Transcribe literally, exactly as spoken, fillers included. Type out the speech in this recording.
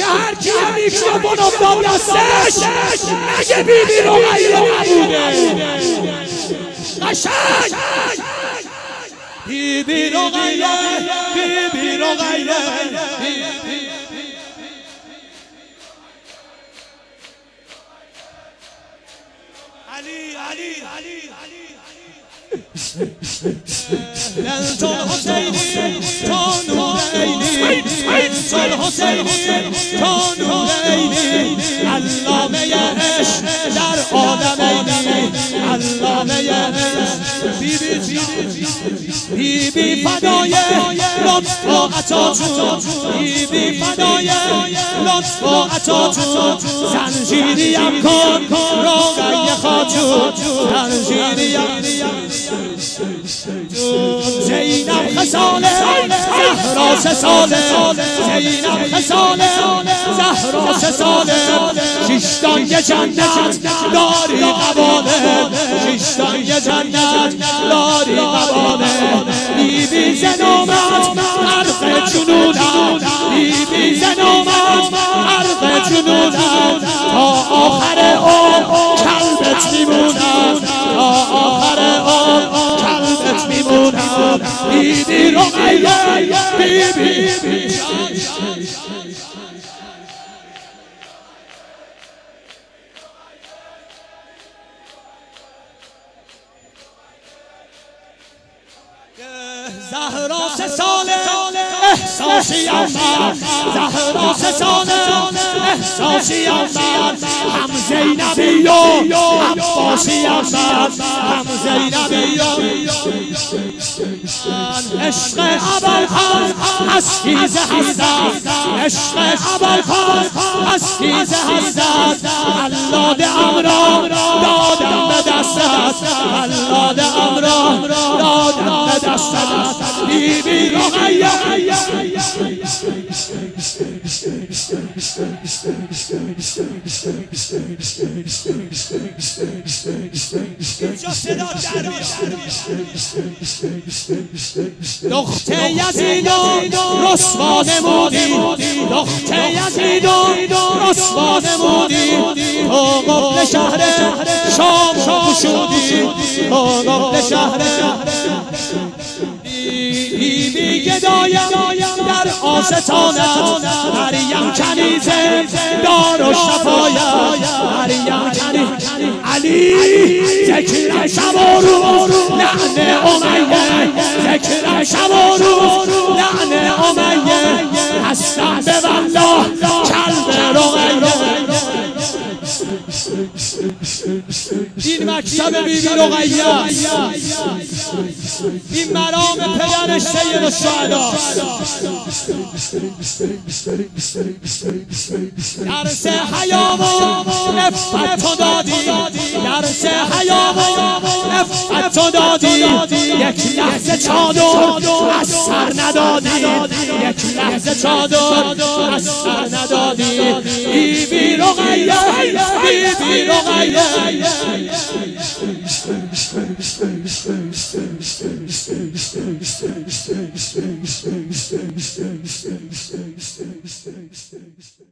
هر کی میکروفون افتاد دستش مگه بیبی رقیه نبوده؟ قشنگ بیبی رقیه بیبی رقیه علی علی علی علی چون حسینی چون نورینی چون حسینی چون نورینی علامه عشق در عالمینی علامه عشق بیبی بیبی فدای لطف و عطا جون بیبی فدای لطف و عطا جون زنجیریم کن رقیه خاتون زنجیریم زینب خساله زهرا سه ساله زینب خساله زهرا سه ساله شیشتان یه جنت داری قباله شیشتان یه جنت داری قباله بیبی زن آمد عرق جنونم بیبی زن آمد عرق جنونم تا آخر عمر کلبت میمونم تا آخر عمر کلبت میمونم بیبی رقیه بیبی زهرا سه ساله احساسی من زهرا سه ساله احساسی من هم زینبی و هم عباسی من هم زینبی و عشق ابوالفضل از تیز حضرت عشق ابوالفضل از تیز حضرت علاد امرا دادم به دستت علاد امرا دادم به دستت بیبی رقیه دختر یزیدان رسوا نمودی دختر یزیدان رسوا نمودی تو قبل شهر شام گشودی تو قبل شهر بیبی گدایم در آستانت مریم کنیزه دار و شفایت مریم کنیزه علی ذکر شب و روز لعن امیه ذکر شب و روز لعن امیه هستم به والله کلب رقیه این مکتب بیبی رقیه این مرام پدرش سید الشهدا درس حیا و عفت تو دادی درس حیا و عفت تو دادی یک لحظه چادر از سر ندادی یک لحظه چادر از سر ندادی بیبی رقیه بیبی رقیه